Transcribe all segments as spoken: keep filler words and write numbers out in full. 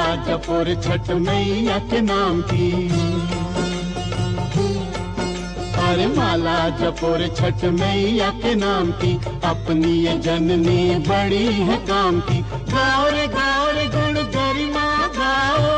जपो रे छठ मैया के नाम की। अरे माला जपो रे छठ मैया के नाम की, अपनी ये जननी बड़ी है काम की। गाओ रे गाओ रे गुण गरिमा गाओ,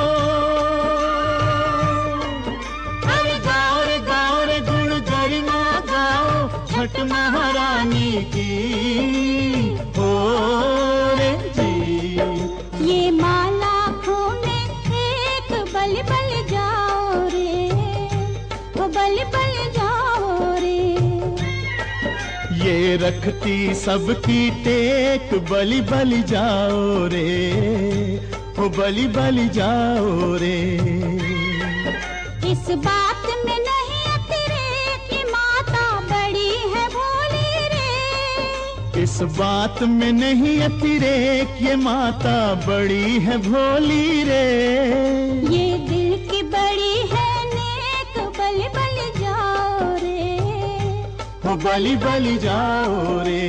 अरे गाओ रे गाओ रे गुण गरिमा गाओ, छठ महारानी की हो रे जी। ये माला खूने एक बल बल जाओ रे, वो बल बल जाओ रे। ये रखती सबकी टेक, बलि बलि जाओ रे, ओ बलि बलि जाओ रे। इस बात में नहीं अतिरेक, ये माता बड़ी है भोली रे। इस बात में नहीं अतिरेक, ये माता बड़ी है भोली रे। ये दिल की बड़ी है नेक, बलि बलि जाओ रे, ओ बलि बलि जाओ रे।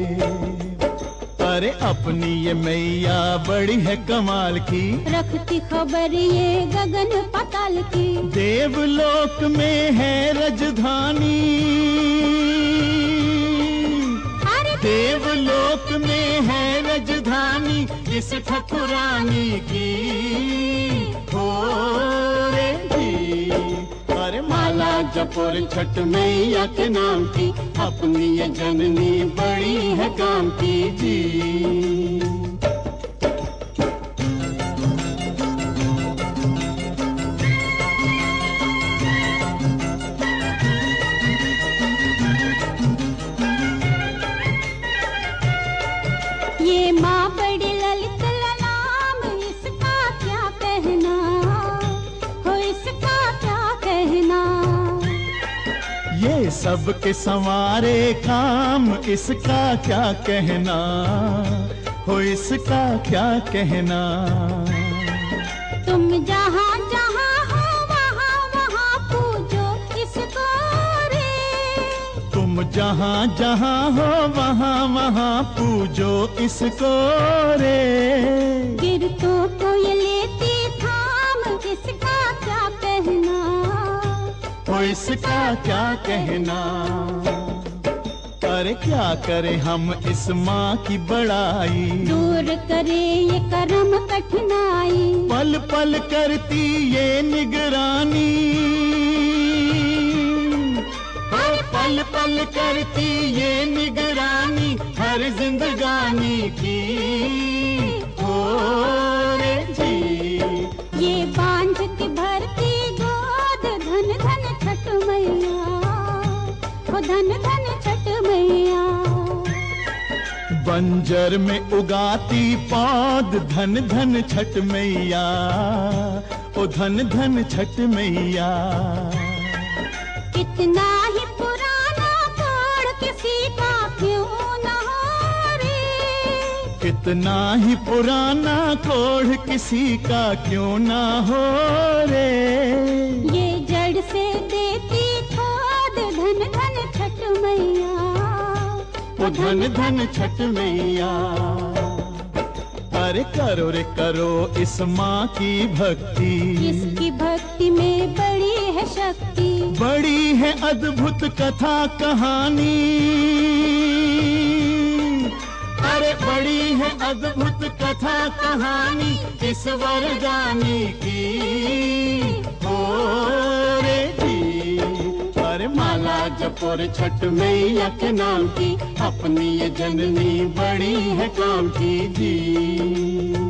अरे अपनी ये मैया बड़ी है कमाल की, रखती खबर ये गगन पाताल की। देवलोक में है राजधानी, अरे देवलोक में है राजधानी इस ठकुरानी की हो रे जी। अरे माला जपो रे छठ मैया के नाम की, अपनी ये जननी बड़ी है काम की जी। ये माँ बड़ी ललित नाम, इसका क्या कहना हो, इसका क्या कहना। ये सबके संवारे काम, इसका क्या कहना हो, इसका क्या कहना। तुम जहाँ जहाँ हो वहाँ वहाँ पूजो इसको रे। तुम जहाँ जहाँ हो वहाँ वहाँ पूजो इसको रे। गिरतों को ये लेती थाम, इसका क्या कहना हो, इसका क्या कहना। अरे क्या करे हम इस माँ की बड़ाई, दूर करे ये कर्म कठिनाई। पल पल करती ये निगरानी, हर पल पल करती ये निगरानी हर जिंदगानी की हो रे जी। ये बांझ की भरती गोद, धन धन छठ मैया, ओ धन धन छठ मैया। बंजर में उगाती पौध, धन धन छठ मैया, ओ धन धन छठ मैया। कितना ही पुराना कोड किसी का क्यों न हो रे। कितना ही पुराना कोढ़ किसी का क्यों ना हो रे। ये जड़ से देती खोद, धन धन छठ मैया, ओ धन धन छठ मैया। अरे करो रे करो इस माँ की भक्ति, इसकी भक्ति में बड़ी है शक्ति। बड़ी है अद्भुत कथा कहानी, अरे बड़ी है अद्भुत कथा कहानी इस वरदानी की हो रे जी। अरे माला जपो रे छठ मैया के नाम की, अपनी ये जननी बड़ी है काम की जी।